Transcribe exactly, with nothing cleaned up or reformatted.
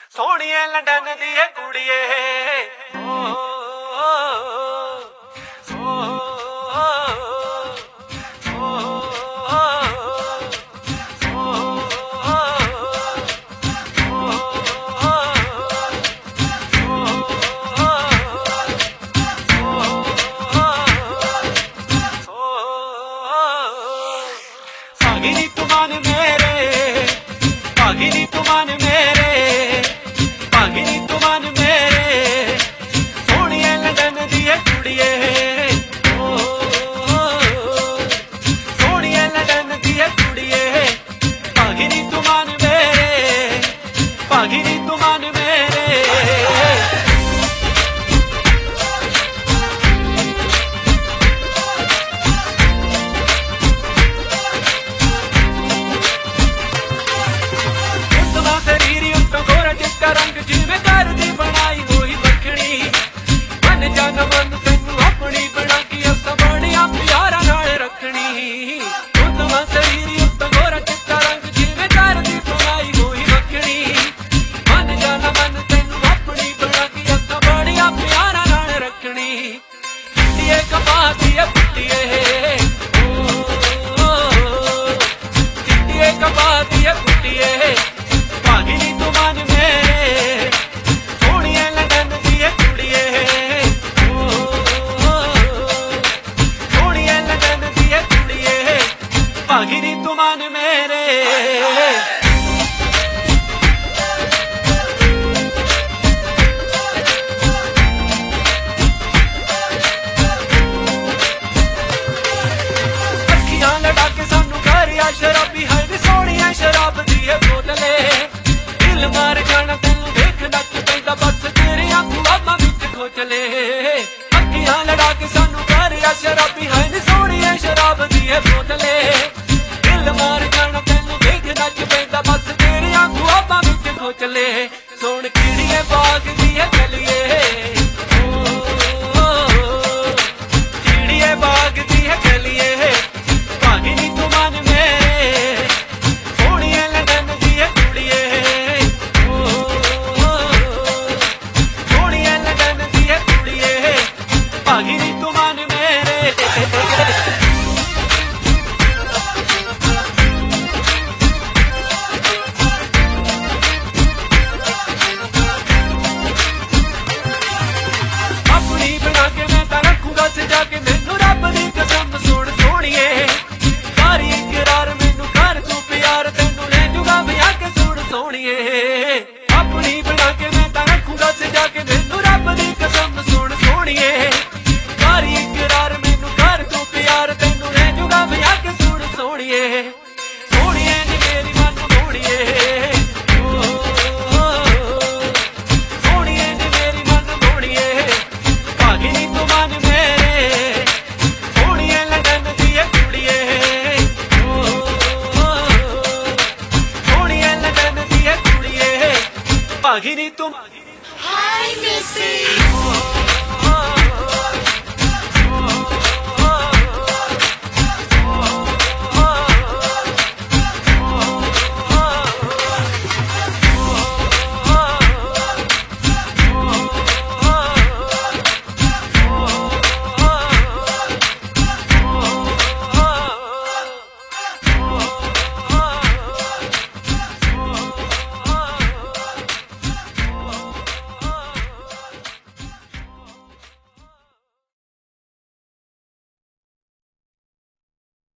सोहणिए London दी कुड़िए ओ भागिनी तुमान मेरे भागिनी तुमान मेरे भागिनी तुमान मेरे सोहणिए लंडन दी कुड़िए ओ सोहणिए लंडन दी कुड़िए भागिनी तुमान मेरे भागिनी तुमान मेरे रंग जिवें घर दी बनाई होई बखड़ी मन जन मन तेनू अपनी बना के असां बणिया प्यारा नाल रखनी उतवा शरीर उत्त गोरा चिट्टा रंग जिवें घर दी बनाई होई बखड़ी मन जन मन तेनू अपनी बना के असां बणिया प्यारा नाल रखनी चिट्टिए कपातिए पुट्टिए चिट्टिए कपातिए पुट्टिए भागिनी तुमान मेरे सोहणिए लंडन दी कुड़िए सोहणिए लंडन दी कुड़िए भागिनी तुमान मेरे अखियां लड़ा के सानू घरिया शराबी है नी सोहणिए शराब दी बोतले दिल मार जाना तेनू देख नच पैंदा बस तेरे आंखू आमा विच खोचले अखियां लड़ा के सानू घरिया शराबी है नी सोहणिए शराब दी बोतले दिल मार जाना तेनू देख नच पैंदा बस तेरे आंखू आमा विच खोचले सोहण किड़िए बाग दी गलिए चिड़िए बाग दी गलिए भागिनी तुमान मेरे सोहणिए लंडन दी कुड़िए सोहणिए लंडन दी कुड़िए भागिनी तुमान मेरे अपनी बना के मैं तां रखूंगा सजा के मैनू रब दी कसम सुन सोहणिए सारी इकरार मैनू कर तू प्यार तेनू ले जूगा विआह के सुन सोहणिए अपनी बना के मैं तां रखूंगा सजा के मैनू रब दी कसम सुन सोहणिए सारी इकरार मैनू कर तू प्यार तेनू ले जूगा विआह के सुन सोहणिए सोहणिए नी मेरी मन मोहणिए सोहणिए नी मेरी मन मोहणिए भागिनी तुमान मेरे सोहणिए लंडन दी कुड़िए सोहणिए लंडन दी कुड़िए भागिनी तुम Hi, Missy.